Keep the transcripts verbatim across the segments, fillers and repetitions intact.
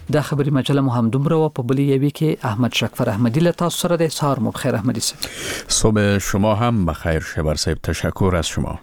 د خبري مجله مو هم دومره و په بلې یوې کې احمد شکفر احمدی له تاسو سره د سهار مو بخیر احمدی صاحب. صبح شما هم بخیر شبر صاحب، تشکر از شما.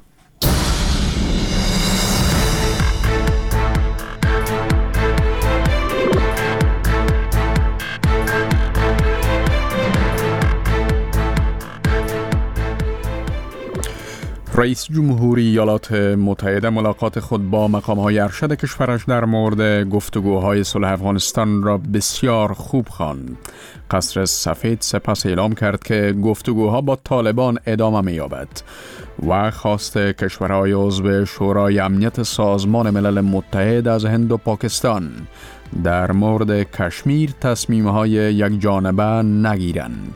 رئیس جمهوری ایالات متحده ملاقات خود با مقام‌های ارشد کشورش در مورد گفتگوهای صلح افغانستان را بسیار خوب خواند. قصر سفید سپس اعلام کرد که گفتگوها با طالبان ادامه می‌یابد و خواست کشورهای عضو شورای امنیت سازمان ملل متحد از هند و پاکستان در مورد کشمیر تصمیم‌های یک جانبه نگیرند.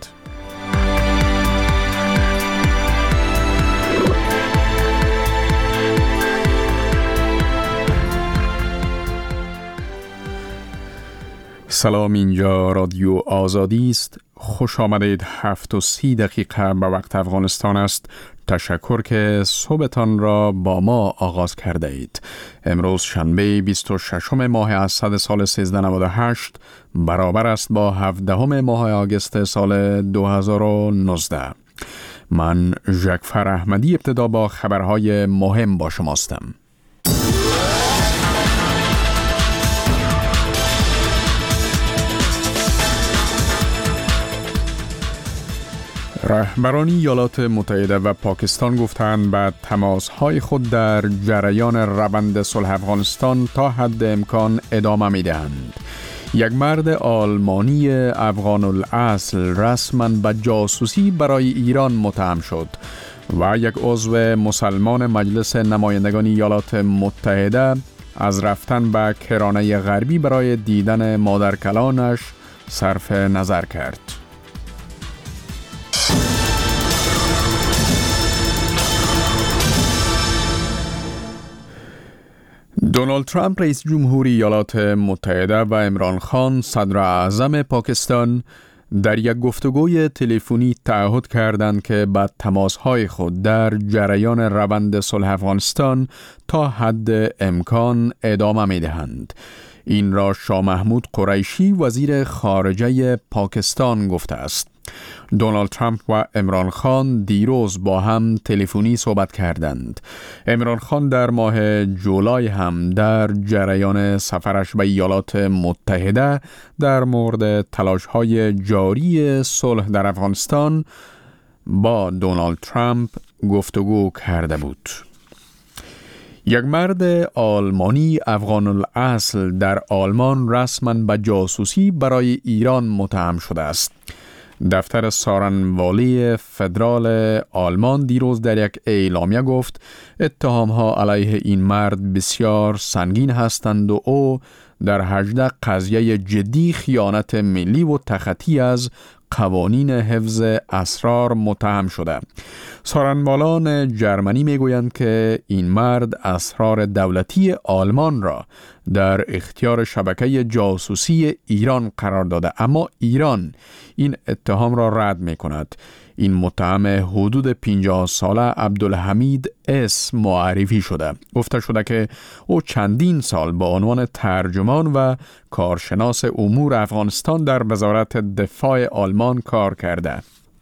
سلام، اینجا رادیو آزادی است. خوش آمدید. هفت و سی دقیقه به وقت افغانستان است. تشکر که صبحتان را با ما آغاز کرده اید. امروز شنبه بیست و ششم ماه اسد سال سیزده نود و هشت برابر است با هفدهم ماه آگوست سال دو هزار و نوزده. من ژکفر احمدی ابتدا با خبرهای مهم با شماستم. رهبران ایالات متحده و پاکستان گفتند به تماس‌های خود در جریان روند صلح افغانستان تا حد امکان ادامه می‌دهند. یک مرد آلمانی افغان الاصل رسما به جاسوسی برای ایران متهم شد و یک عضو مسلمان مجلس نمایندگان ایالات متحده از رفتن به کرانه غربی برای دیدن مادرکلانش صرف نظر کرد. دونالد ترامپ رئیس جمهوری ایالات متحده و عمران خان صدر اعظم پاکستان در یک گفتگوی تلفنی تعهد کردند که به تماس‌های خود در جریان روند صلح افغانستان تا حد امکان ادامه می‌دهند. این را شاه محمود قریشی وزیر خارجه پاکستان گفته است. دونالد ترامپ و عمران خان دیروز با هم تلفنی صحبت کردند. عمران خان در ماه جولای هم در جریان سفرش به ایالات متحده در مورد تلاش‌های جاری صلح در افغانستان با دونالد ترامپ گفتگو کرده بود. یک مرد آلمانی افغان الاصل در آلمان رسما به جاسوسی برای ایران متهم شده است. دفتر سارنوالی فدرال آلمان دیروز در یک اعلامیه گفت اتهام‌ها علیه این مرد بسیار سنگین هستند و او در هجده قضیه جدی خیانت ملی و تخطی از قوانین حفظ اسرار متهم شده. سارنوالان جرمنی میگویند که این مرد اسرار دولتی آلمان را در اختیار شبکه جاسوسی ایران قرار داده، اما ایران این اتهام را رد می کند. این متهم حدود پنجاه ساله عبدالحمید اس معرفی شده. گفته شده که او چندین سال با عنوان ترجمان و کارشناس امور افغانستان در وزارت دفاع آلمان کار کرده.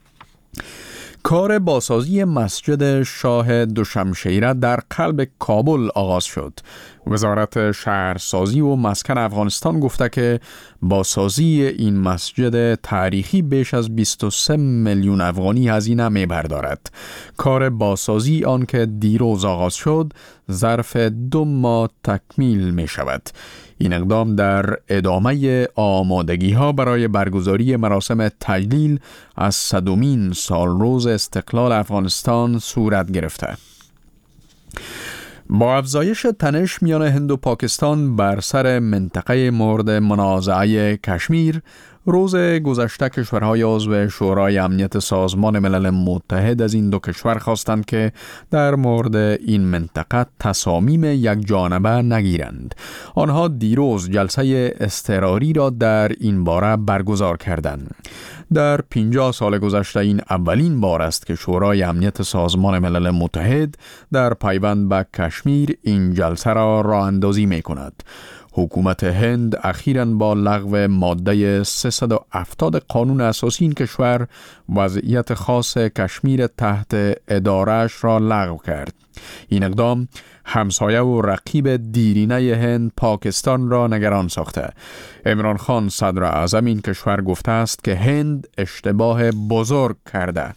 کار بازسازی مسجد شاه دوشمشیره در قلب کابل آغاز شد. وزارت شهرسازی و مسکن افغانستان گفته که بازسازی این مسجد تاریخی بیش از بیست و سه میلیون افغانی هزینه می‌بردارد. کار بازسازی آن که دیروز آغاز شد ظرف دو ماه تکمیل می شود. این اقدام در ادامه آمادگی‌ها برای برگزاری مراسم تجلیل از صدمین سالروز استقلال افغانستان صورت گرفته. با افزایش تنش میان هند و پاکستان بر سر منطقه مورد منازعه کشمیر، روز گذشته کشورهای عضو شورای امنیت سازمان ملل متحد از این دو کشور خواستند که در مورد این منطقه تصامیم یک جانبه نگیرند. آنها دیروز جلسه اضطراری را در این باره برگزار کردند. در پنجاه سال گذشته این اولین بار است که شورای امنیت سازمان ملل متحد در پیوند به کشمیر این جلسه را راه اندازی می کند. حکومت هند اخیراً با لغو ماده سیصد و هفتاد قانون اساسی این کشور وضعیت خاص کشمیر تحت ادارهش را لغو کرد. این اقدام همسایه و رقیب دیرینه هند پاکستان را نگران ساخته. عمران خان صدر اعظم این کشور گفته است که هند اشتباه بزرگ کرده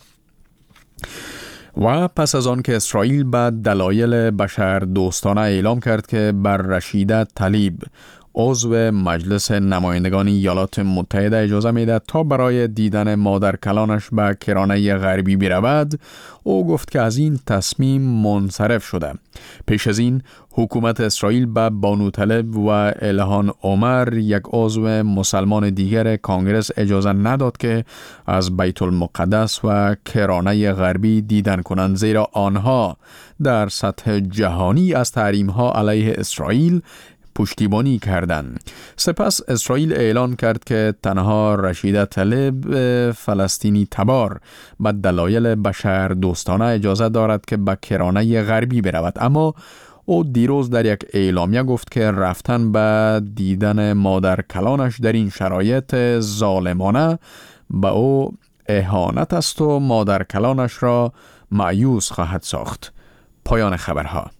و پس از آن که اسرائیل به دلایل بشر دوستانه اعلام کرد که بر رشیده طلیب عضو مجلس نمایندگان ایالات متحده اجازه میده تا برای دیدن مادر کلانش به کرانه غربی برود، او گفت که از این تصمیم منصرف شده. پیش از این حکومت اسرائیل به بانو طلب و الهان عمر، یک عضو مسلمان دیگر کانگرس، اجازه نداد که از بیت المقدس و کرانه غربی دیدن کنند، زیرا آنها در سطح جهانی از تحریم‌ها علیه اسرائیل پشتیبانی کردند. سپس اسرائیل اعلان کرد که تنها رشیده طلب فلسطینی تبار به دلایل بشر دوستانه اجازه دارد که به کرانه غربی برود، اما او دیروز در یک اعلامیه گفت که رفتن به دیدن مادر کلانش در این شرایط ظالمانه به او اهانت است و مادر کلانش را مایوس خواهد ساخت. پایان خبرها.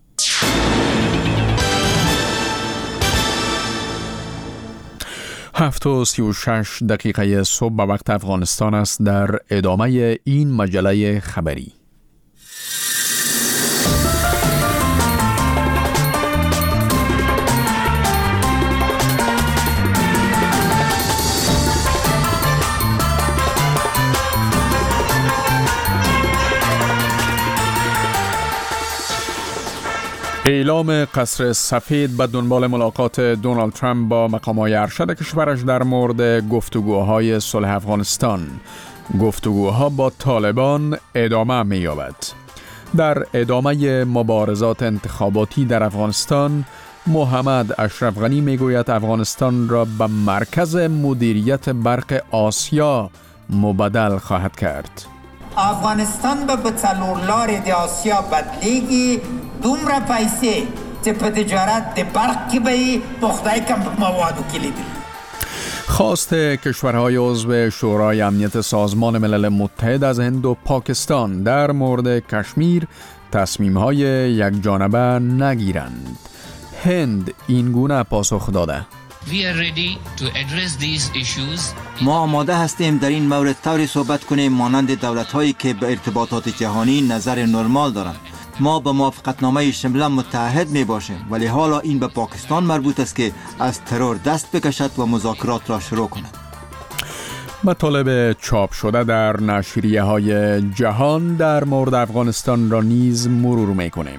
هفت و سی و شش دقیقه صبح به وقت افغانستان است. در ادامه این مجله خبری اعلام قصر سفید به دنبال ملاقات دونالد ترامپ با مقام‌های ارشد کشورش در مورد گفتگوهای صلح افغانستان. گفتگوها با طالبان ادامه می‌یابد. در ادامه مبارزات انتخاباتی در افغانستان، محمد اشرف غنی میگوید افغانستان را به مرکز مدیریت برق آسیا مبادل خواهد کرد. افغانستان به بڅلور لارې د آسیا بدلیږي، دومره پیسې چې په تجارت د برق کې به په خدای کم په موادو کې لیدل. خواست کشورهای عضو شورای امنیت سازمان ملل متحد از هند و پاکستان در مورد کشمیر تصمیم‌های یک جانبه نگیرند. هند این گونه پاسخ داده: ما آماده هستیم در این مورد طوری صحبت کنیم مانند دولت‌هایی که به ارتباطات جهانی نظر نرمال دارند. ما به موافقتنامه شمله متحد می باشیم، ولی حالا این به پاکستان مربوط است که از ترور دست بکشد و مذاکرات را شروع کند. مطالب چاپ شده در نشریه های جهان در مورد افغانستان را نیز مرور می کنیم.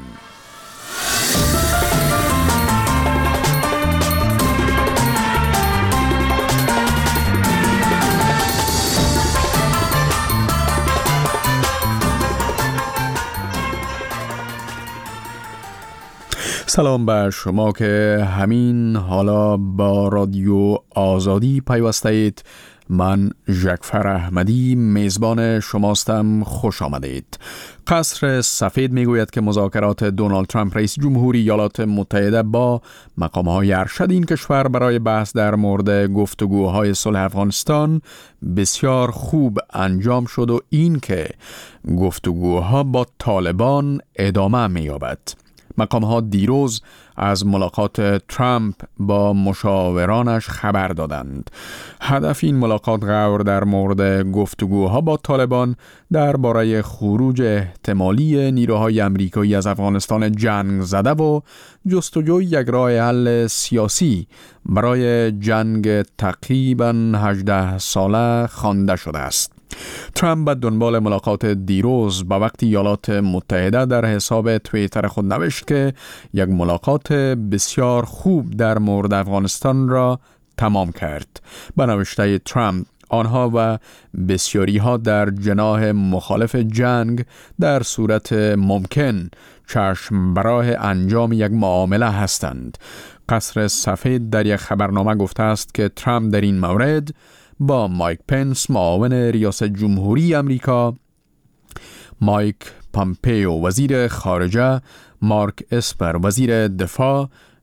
سلام به شما که همین حالا با رادیو آزادی پیوسته اید. من جعفر احمدی میزبان شماستم. خوش آمدید. قصر سفید میگوید که مذاکرات دونالد ترامپ رئیس جمهوری ایالات متحده با مقام‌های ارشد این کشور برای بحث در مورد گفتگوهای صلح افغانستان بسیار خوب انجام شد و این که گفتگوها با طالبان ادامه می‌یابد. مقام‌ها دیروز از ملاقات ترامپ با مشاورانش خبر دادند. هدف این ملاقات غور در مورد گفتگوها با طالبان درباره خروج احتمالی نیروهای آمریکایی از افغانستان جنگ زده و جستجوی یک راه حل سیاسی برای جنگ تقریباً هجده ساله خوانده شده است. ترامپ به دنبال ملاقات دیروز با وقت ایالات متحده در حساب توییتر خود نوشت که یک ملاقات بسیار خوب در مورد افغانستان را تمام کرد. به نوشته ترامپ، آنها و بسیاری ها در جناح مخالف جنگ در صورت ممکن چشم براه انجام یک معامله هستند. قصر سفید در یک خبرنامه گفته است که ترامپ در این مورد با مایک پنس معاون ریاست جمهوری امریکا، مایک پامپیو وزیر خارجه، مارک اسپر وزیر دفاع،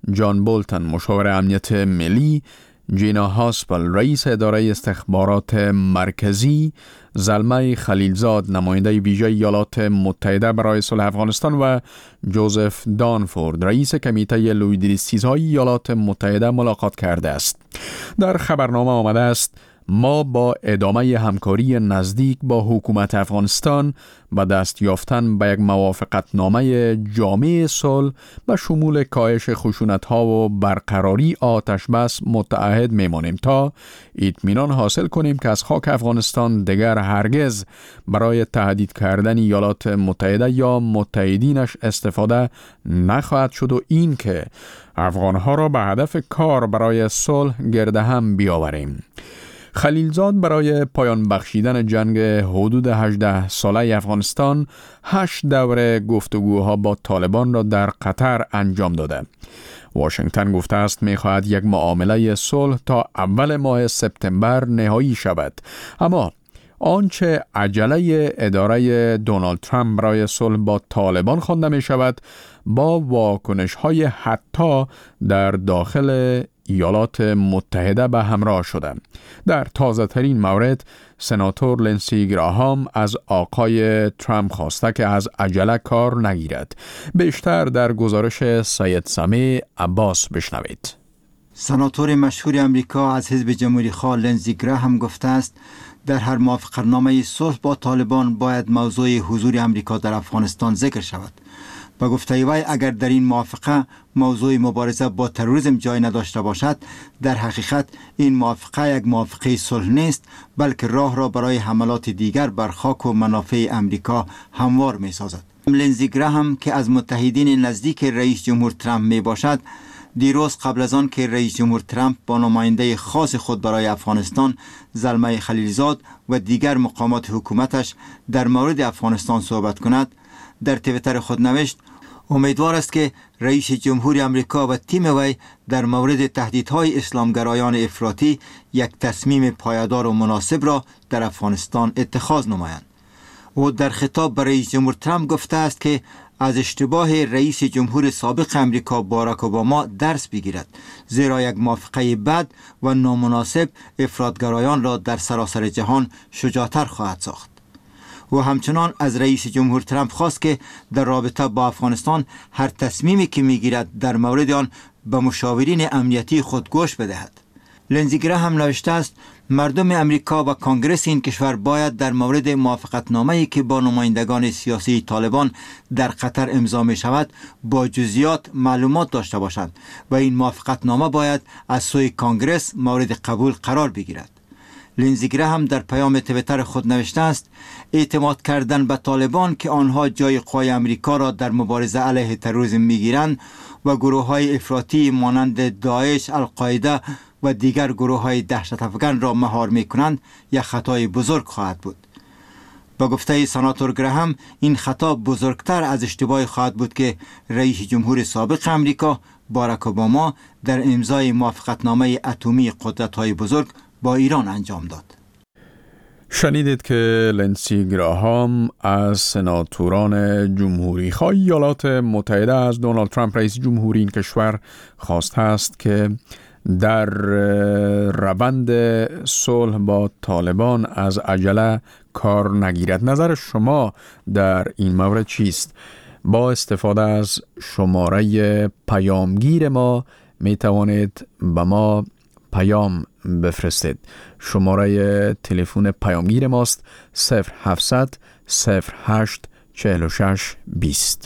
جان بولتن مشاور امنیت ملی، جینا هاسپل رئیس اداره استخبارات مرکزی، زلمه خلیلزاد نماینده ویژه ایالات متحده برای صلح افغانستان و جوزف دانفورد رئیس کمیته لویدریستیزهای ایالات متحده ملاقات کرده است. در خبرنامه آمده است ما با ادامه همکاری نزدیک با حکومت افغانستان به دست یافتن به یک موافقتنامه جامع صلح به شمول کاهش خشونت‌ها و برقراری آتش بس متعهد میمانیم تا اطمینان حاصل کنیم که از خاک افغانستان دیگر هرگز برای تهدید کردن ایالات متحده یا متحدینش استفاده نخواهد شد و این که افغانها را به هدف کار برای صلح گرد هم بیاوریم. خلیلزاد برای پایان بخشیدن جنگ حدود هجده ساله افغانستان هشت دوره گفتگوها با طالبان را در قطر انجام داده. واشنگتن گفته است می‌خواهد یک معامله صلح تا اول ماه سپتامبر نهایی شود، اما آنچه عجله اداره دونالد ترامپ برای صلح با طالبان خوانده می شود با واکنش‌های حتی در داخل ایالات متحده به همراه شده. در تازه ترین مورد سناتور لنسی گراهام از آقای ترامپ خواسته که از عجله کار نگیرد. بیشتر در گزارش سید سمی عباس بشنوید. سناتور مشهور امریکا از حزب جمهوری خواه لنسی گراهام گفته است در هر موافقتنامه صلح با طالبان باید موضوع حضور امریکا در افغانستان ذکر شود. با گفته وی اگر در این موافقه موضوع مبارزه با تروریسم جای نداشته باشد، در حقیقت این موافقه یک موافقه صلح نیست، بلکه راه را برای حملات دیگر بر خاک و منافع امریکا هموار می سازد. لنسی گراهام که از متحدین نزدیک رئیس جمهور ترامپ می باشد، دیروز قبل از آن که رئیس جمهور ترامپ با نماینده خاص خود برای افغانستان زلمه خلیلزاد و دیگر مقامات حکومتش در مورد افغانستان صحبت کند، در توییتر خود نوشت امیدوار است که رئیس جمهور امریکا و تیم وی در مورد تهدیدهای اسلامگرایان افراطی یک تصمیم پایدار و مناسب را در افغانستان اتخاذ نمایند. او در خطاب به رئیس جمهور ترامپ گفته است که از اشتباه رئیس جمهور سابق امریکا باراک اوباما درس بگیرد، زیرا یک موافقه بد و نامناسب افراطگرایان را در سراسر جهان شجاعتر خواهد ساخت. و همچنان از رئیس جمهور ترامپ خواست که در رابطه با افغانستان هر تصمیمی که میگیرد در مورد آن به مشاورین امنیتی خود گوش بدهد. لنسی گراهام نوشته است مردم امریکا و کانگرس این کشور باید در مورد موافقتنامه‌ای که با نمایندگان سیاسی طالبان در قطر امضا می شود با جزئیات معلومات داشته باشند و این موافقتنامه باید از سوی کانگرس مورد قبول قرار بگیرد. لنسی گراهام در پیام توییتر خود نوشته است اعتماد کردن به طالبان که آنها جای قوای امریکا را در مبارزه علیه تروریسم میگیرند و گروه‌های افراطی مانند داعش، القاعده و دیگر گروه‌های دهشت افکن را مهار می‌کنند یک خطای بزرگ خواهد بود. با گفته سناتور گراهام این خطا بزرگتر از اشتباهی خواهد بود که رئیس جمهور سابق امریکا باراک اوباما در امضای موافقتنامه اتمی قدرت‌های بزرگ با ایران انجام داد. شنیدید که لنسی گراهام از سناتوران جمهوری خواه ایالات متحده از دونالد ترامپ رئیس جمهوری این کشور خواسته است که در روند صلح با طالبان از عجله کار نگیرد. نظر شما در این مورد چیست؟ با استفاده از شماره پیامگیر ما می توانید به ما پیام بفرستید. شماره تلفن پیامگیر ماست صفر هفتصد صفر هشت چهل و شش بیست.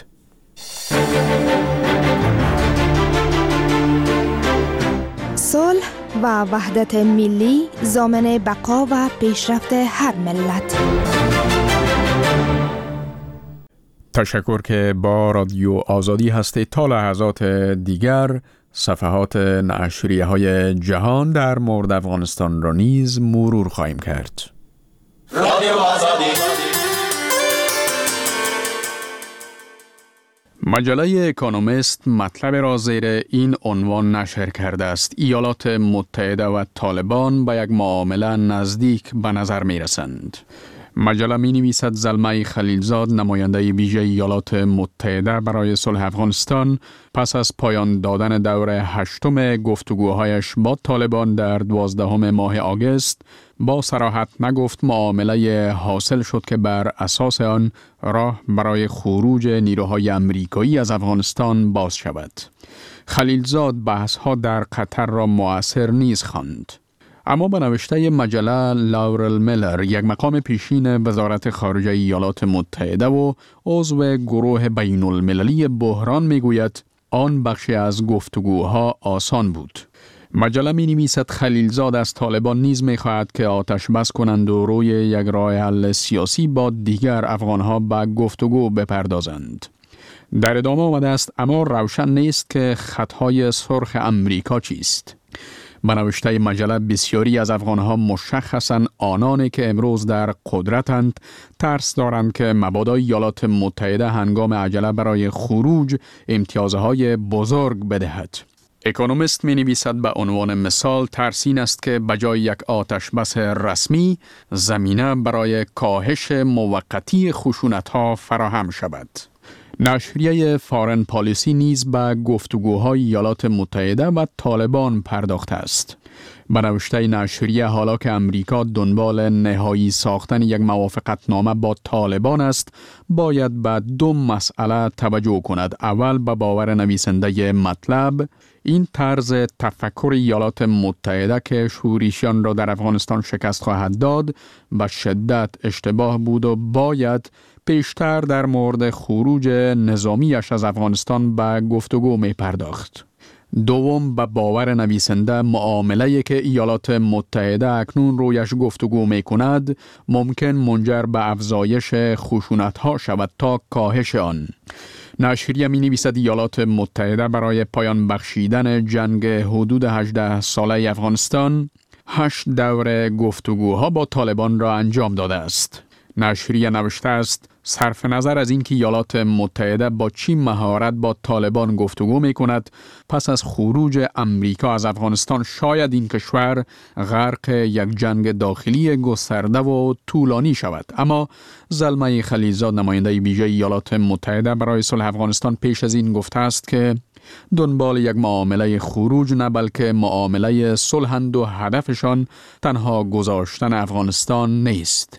صلح و وحدت ملی ضامن بقا و پیشرفت هر ملت. تشکر که با رادیو آزادی هستید. تا لحظات دیگر صفحات نشریه های جهان در مورد افغانستان را نیز مرور خواهیم کرد. رادیو آزادی. مجله اکونومیست مطلب را زیر این عنوان نشر کرده است: ایالات متحده و طالبان به یک معامله نزدیک به نظر می رسند. مجله می نویسد زلمه خلیلزاد نماینده ویژه ایالات متحده برای صلح افغانستان پس از پایان دادن دور هشتم گفتگوهایش با طالبان در دوازدهم ماه آگوست با صراحت نگفت معامله حاصل شد که بر اساس آن راه برای خروج نیروهای آمریکایی از افغانستان باز شود. خلیلزاد بحث‌ها در قطر را مؤثر نیز خواند. اما به نوشته مجله لاورل میلر، یک مقام پیشین وزارت خارجه ایالات متحده و عضو گروه بین المللی بحران میگوید آن بخشی از گفتگوها آسان بود. مجله می نویسد خلیلزاد از طالبان نیز می خواهد که آتش بس کنند و روی یک راه حل سیاسی با دیگر افغانها به گفتگو بپردازند. در ادامه آمده است اما روشن نیست که خطهای سرخ امریکا چیست. به نوشته مجله بسیاری از افغانها مشخصاً آنانی که امروز در قدرتند ترس دارند که مبادا ایالات متحده هنگام عجله برای خروج امتیازهای بزرگ بدهد. اکونومیست می نویسد به عنوان مثال ترس این است که بجای یک آتش بس رسمی زمینه برای کاهش موقتی خشونت‌ها فراهم شود. نشریه فارن پالیسی نیز به گفتگوهای ایالات متحده و طالبان پرداخته است. به نوشته نشریه حالا که امریکا دنبال نهایی ساختن یک موافقتنامه با طالبان است، باید به دو مسئله توجه کند. اول به باور نویسنده مطلب، این طرز تفکر ایالات متحده که شورشیان را در افغانستان شکست خواهد داد به شدت اشتباه بود و باید پیشتر در مورد خروج نظامیش از افغانستان به گفتگو می پرداخت. دوم به باور نویسنده معامله‌ای که ایالات متحده اکنون رویش گفتگو می کند ممکن منجر به افزایش خشونت‌ها شود تا کاهش آن. نشریه می نویسد ایالات متحده برای پایان بخشیدن جنگ حدود هجده ساله افغانستان هشت دور گفتگوها با طالبان را انجام داده است. نشریه نوشته است صرف نظر از اینکه ایالات متحده با چه مهارت با طالبان گفتگو می کند، پس از خروج امریکا از افغانستان شاید این کشور غرق یک جنگ داخلی گسترده و طولانی شود. اما زلمه خلیلزاد نماینده ویژه ایالات متحده برای صلح افغانستان پیش از این گفته است که دنبال یک معامله خروج نه بلکه معامله صلحند و هدفشان تنها گذاشتن افغانستان نیست.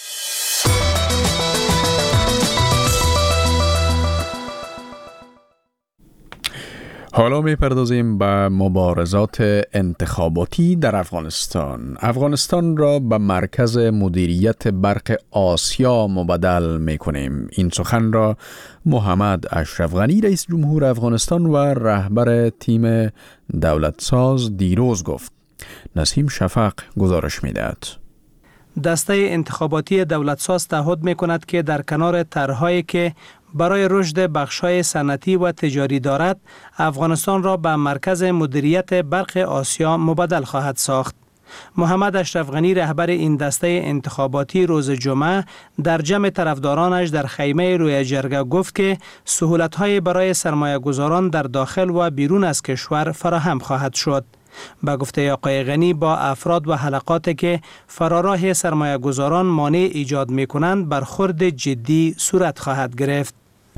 حالا می پردازیم به مبارزات انتخاباتی در افغانستان. افغانستان را به مرکز مدیریت برق آسیا مبادل می کنیم. این سخن را محمد اشرف غنی رئیس جمهور افغانستان و رهبر تیم دولتساز دیروز گفت. نسیم شفق گزارش می دهد. دسته انتخاباتی دولتساز تعهد می کند که در کنار طرح‌هایی که برای رشد بخش‌های صنعتی و تجاری دارد، افغانستان را به مرکز مدیریت برق آسیا مبادل خواهد ساخت. محمد اشرف غنی رهبر این دسته انتخاباتی روز جمعه در جمع طرفدارانش در خیمه روی جرگه گفت که سهولت‌های برای سرمایه‌گذاران در داخل و بیرون از کشور فراهم خواهد شد. با گفته آقای غنی با افراد و حلقاتی که فراراه سرمایه گذاران مانع ایجاد می کنند برخورد جدی صورت خواهد گرفت.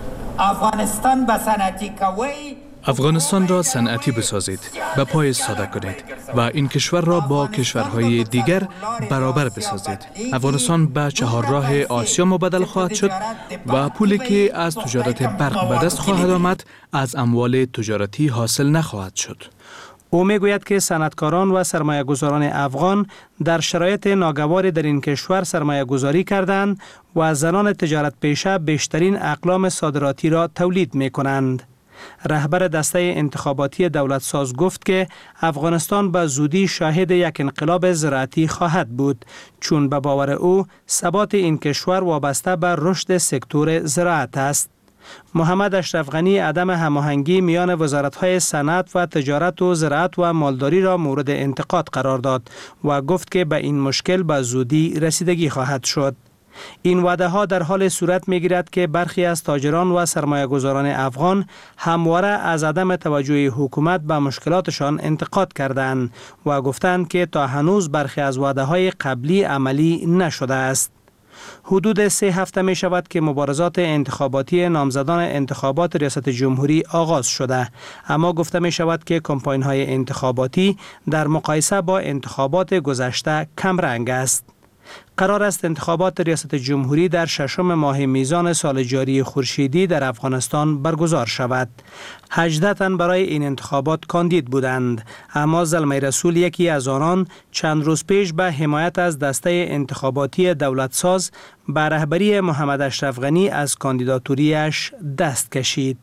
افغانستان به صنعتی کوی افغانستان را صنعتی بسازید، به پای ساده کنید و این کشور را با کشورهای دیگر برابر بسازید. افغانستان به چهارراه آسیا مبادل خواهد شد و پولی که از تجارت برق به دست خواهد آمد از اموال تجارتی حاصل نخواهد شد. او میگوید که صنعتکاران و سرمایه‌گذاران افغان در شرایط ناگواری در این کشور سرمایه‌گذاری کردند و زنان تجارت پیشه بیشترین اقلام صادراتی را تولید می‌کنند. رهبر دسته انتخاباتی دولتساز گفت که افغانستان به زودی شاهد یک انقلاب زراعتی خواهد بود، چون به باور او ثبات این کشور وابسته به رشد سکتور زراعت است. محمد اشرف غنی عدم هماهنگی میان وزارت‌های صنعت و تجارت و زراعت و مالداری را مورد انتقاد قرار داد و گفت که به این مشکل به زودی رسیدگی خواهد شد. این وعده ها در حال صورت می گیرد که برخی از تاجران و سرمایه‌گذاران افغان همواره از عدم توجه حکومت به مشکلاتشان انتقاد کردند و گفتند که تا هنوز برخی از وعده های قبلی عملی نشده است. حدود سه هفته می شود که مبارزات انتخاباتی نامزدان انتخابات ریاست جمهوری آغاز شده، اما گفته می شود که کمپاین های انتخاباتی در مقایسه با انتخابات گذشته کم رنگ است. قرار است انتخابات ریاست جمهوری در ششم ماه میزان سال جاری خورشیدی در افغانستان برگزار شود. هجده تن برای این انتخابات کاندید بودند، اما زلمه رسول یکی از آنان چند روز پیش به حمایت از دسته انتخاباتی دولتساز به رهبری محمد اشرف غنی از کاندیداتوریش دست کشید.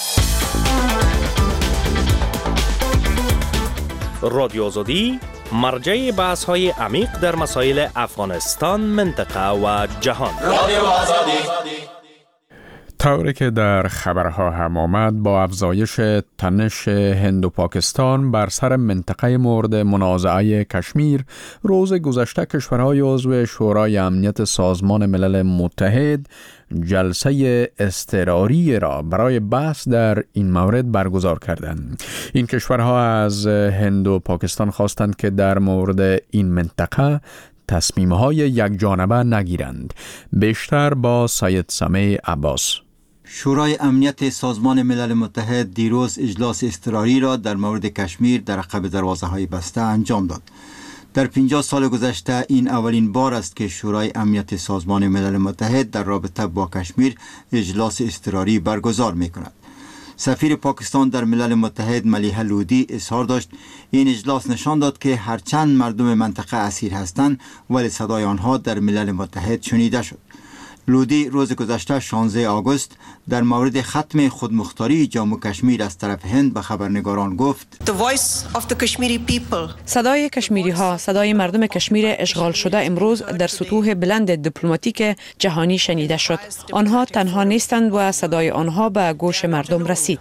رادیو آزادی مرجع بحث های عمیق در مسائل افغانستان، منطقه و جهان. رادیو آزادی. طوری که در خبرها هم آمد، با افزایش تنش هند و پاکستان بر سر منطقه مورد منازعه کشمیر، روز گذشته کشورهای عضو شورای امنیت سازمان ملل متحد جلسه اضطراری را برای بحث در این مورد برگزار کردند. این کشورها از هند و پاکستان خواستند که در مورد این منطقه تصمیم‌های یکجانبه نگیرند. بیشتر با سید سمیع عباس. شورای امنیت سازمان ملل متحد دیروز اجلاس اضطراری را در مورد کشمیر در عقب دروازه‌های بسته انجام داد. در پنجاه سال گذشته این اولین بار است که شورای امنیت سازمان ملل متحد در رابطه با کشمیر اجلاس اضطراری برگزار می‌کند. سفیر پاکستان در ملل متحد ملیحه لودی اظهار داشت این اجلاس نشان داد که هرچند مردم منطقه اسیر هستند ولی صدای آنها در ملل متحد شنیده شد. لودی روز گذشته شانزده آگوست در مورد ختم خودمختاری جموں کشمیر از طرف هند به خبرنگاران گفت صدای کشمیری ها، صدای مردم کشمیر اشغال شده امروز در سطوح بلند دیپلماتیک جهانی شنیده شد. آنها تنها نیستند و صدای آنها به گوش مردم رسید.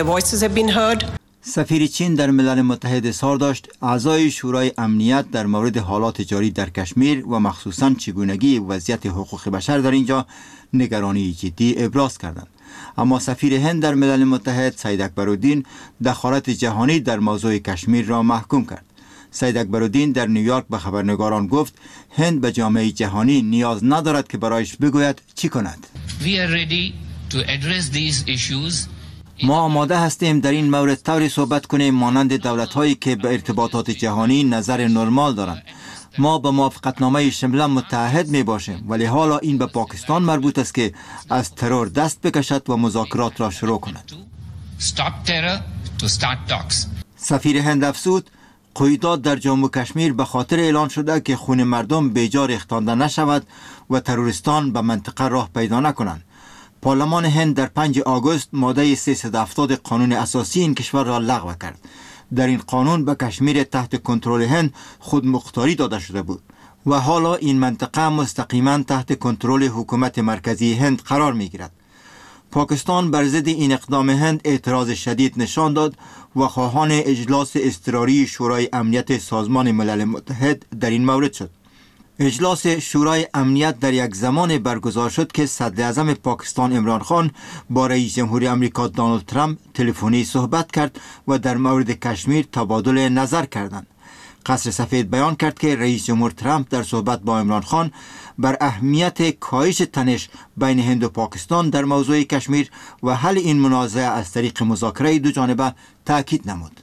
سفیر چین در ملل متحد اظهار داشت اعضای شورای امنیت در مورد حالات جاری در کشمیر و مخصوصاً چگونگی وضعیت حقوق بشر در اینجا نگرانی جدی ابراز کردند. اما سفیر هند در ملل متحد سید اکبرالدین دخالت جهانی در موضوع کشمیر را محکوم کرد. سید اکبرالدین در نیویورک به خبرنگاران گفت هند به جامعه جهانی نیاز ندارد که برایش بگوید چی کند. We are ready to address these issues. ما آماده هستیم در این مورد طوری صحبت کنیم مانند دولت‌هایی که به ارتباطات جهانی نظر نرمال دارند. ما به موافقتنامه شمله متحد می باشیم، ولی حالا این به پاکستان مربوط است که از ترور دست بکشد و مذاکرات را شروع کند. Stop terror to start talks. سفیر هند افزود قیودات در جموں کشمیر به خاطر اعلان شده که خون مردم بیجا ریختانده نشود و تروریستان به منطقه راه پیدا نکنند. پارلمان هند در پنجم آگوست ماده سیصد و هفتاد قانون اساسی این کشور را لغو کرد. در این قانون به کشمیر تحت کنترل هند خود مختاری داده شده بود و حالا این منطقه مستقیما تحت کنترل حکومت مرکزی هند قرار می گیرد. پاکستان بر ضد این اقدام هند اعتراض شدید نشان داد و خواهان اجلاس اضطراری شورای امنیت سازمان ملل متحد در این مورد شد. اجلاس شورای امنیت در یک زمان برگزار شد که صدر اعظم پاکستان عمران خان با رئیس جمهوری آمریکا دونالد ترامپ تلفنی صحبت کرد و در مورد کشمیر تبادل نظر کردند. قصر سفید بیان کرد که رئیس جمهور ترامپ در صحبت با عمران خان بر اهمیت کاهش تنش بین هند و پاکستان در موضوع کشمیر و حل این منازعه از طریق مذاکره دو جانبه تاکید نمود.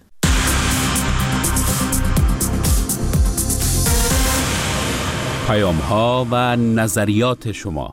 پیام ها و نظریات شما.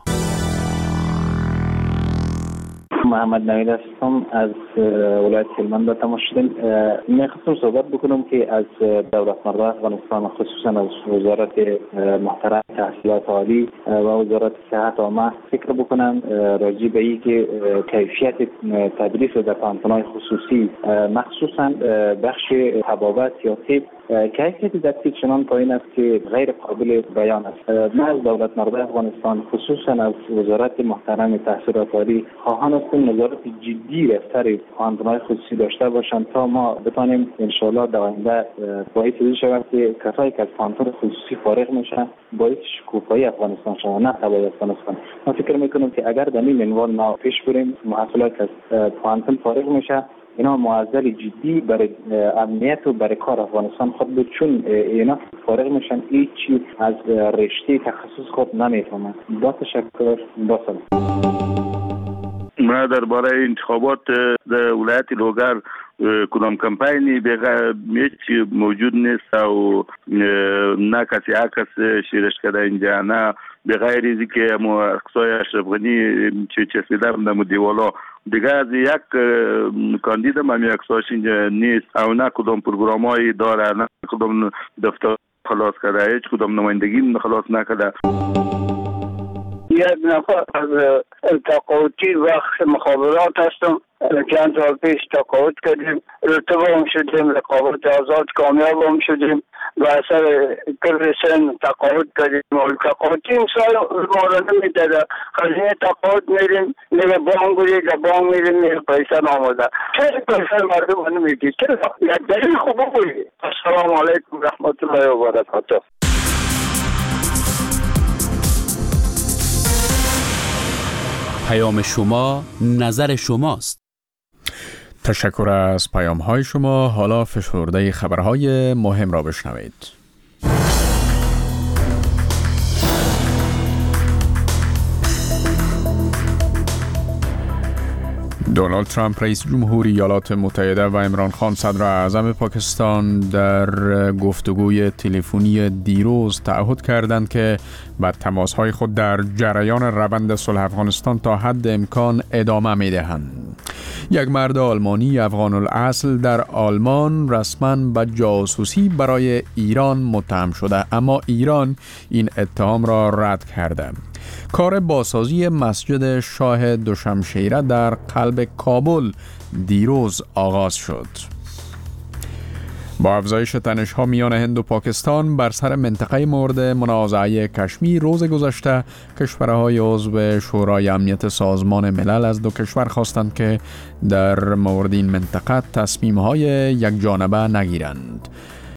محمد نوید هستم از ولایت هلمند. تماس شدیم. میخواستم صحبت بکنم که از دولت مردان افغانستان خصوصا از وزارت محترم تحصیلات عالی و وزارت صحت عامه فکر بکنم راجع به این که کیفیت تدریس در پانتون‌های خصوصی مخصوصا بخش طبابت یا طب کیفیت تدریس چنان پایین است که غیر قابل بیان است. ما از دولت مردان افغانستان خصوصا از وزارت محترم تحصیلات عالی خواهان هستیم نظارت جدی رفتار پانتون‌های خصوصی داشته باشند تا ما بتانیم ان شاء الله در آینده باعث شود که کسایی که از پانتون خصوصی فارغ میشن باعث شکوفایی افغانستان شود نه تباهی افغانستان. ما فکر میکنم که اگر در این منوال ما پیش بریم محصولات از پانتون فارغ میشه اینا معضل جدی برای امنیت و برای کار افغانستان خود بود، چون اینا فارغ میشن هیچی از رشته تخصص خود نمیفهمن. با تشکر، با سلام. ما درباره انتخابات در ولایت لوگر کدام کمپاینی هیچ موجود نیست و نه کسی عکس شیرش کرده اینجا، نه به غیر از اینکه اقصای اشرف غنی چه چسبیده در دیوالا دیگه از یک کاندید هم همی اقصاش اینجا نیست و نه کدام پروگرام هایی داره، نه کدام دفتر خلاص کرده، هیچ کدام نمایندگی خلاص نکرده. یک نفر از تقاوتی وقت مخابرات هستم. چند سال پیش تقاوت کردیم، رتبه هم شدیم، رقابت آزاد کامیاب هم شدیم و اثر کل سن تقاوت کردیم. تقاوتی امسال ما را نمیداده، خزینه تقاوت میریم میره بانک بودی که بانک میریم میره پیسه ناموده، چه پیسه مردم نمیدید، چه یک دلیل خوبه بودی. السلام علیکم رحمت الله و برکاته. پیام شما نظر شماست. تشکر از پیام های شما. حالا فشرده خبرهای مهم را بشنوید. دونالد ترامپ رئیس جمهوری ایالات متحده و عمران خان صدر اعظم پاکستان در گفتگوی تلفنی دیروز تعهد کردند که به تماس‌های خود در جریان روند صلح افغانستان تا حد امکان ادامه می‌دهند. یک مرد آلمانی افغان الاصل در آلمان رسما به جاسوسی برای ایران متهم شده، اما ایران این اتهام را رد کرده. کار بازسازی مسجد شاه دوشمشیره در قلب کابل دیروز آغاز شد. با افزایش تنش‌ها میان هند و پاکستان بر سر منطقه مورد منازعه کشمیر روز گذشته، کشورهای عضو شورای امنیت سازمان ملل از دو کشور خواستند که در مورد این منطقه تصمیم‌های یک جانبه نگیرند.